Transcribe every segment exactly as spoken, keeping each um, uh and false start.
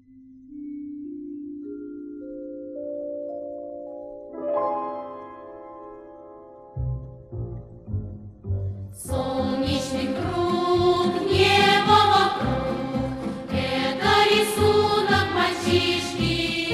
Солнечный круг, небо вокруг, это рисунок мальчишки.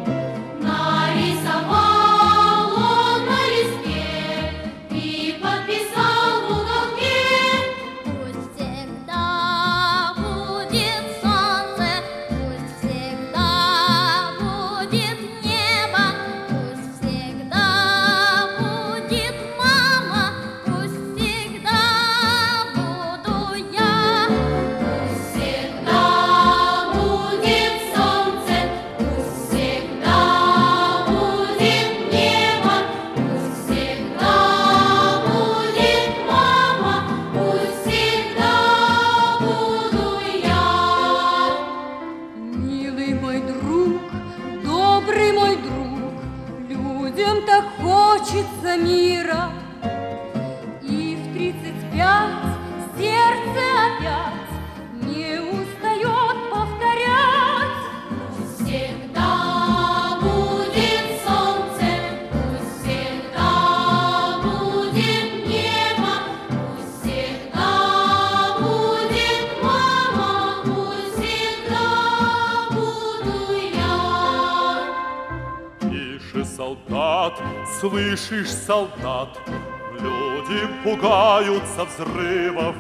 Нарисовал он на листе и подписал в уголке. Пусть всегда будет солнце, пусть всегда будет небо, пусть всегда будет мама, пусть всегда буду я. Пусть всегда будет солнце, пусть всегда будет небо, пусть всегда будет мама, пусть всегда буду я. Милый мой друг, добрый мой друг, людям так хочется мира. И в тридцать пять сердце опять не устает повторять. Пусть всегда будет солнце, пусть всегда будет небо, пусть всегда будет мама, пусть всегда буду я. Тише, солдат, слышишь, солдат, люди пугаются взрывов.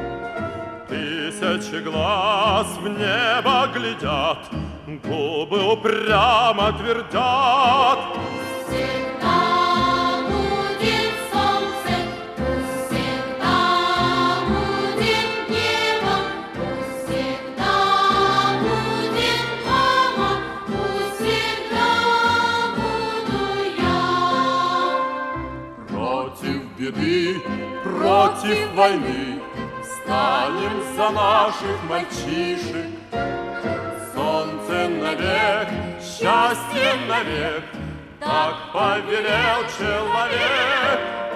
Тысячи глаз в небо глядят, губы упрямо твердят. Всегда будет солнце, пусть всегда будет небо, пусть всегда будет мама, пусть всегда буду я. Против беды, против войны станем за наших мальчишек. Солнце навек, счастье навек, так повелел человек.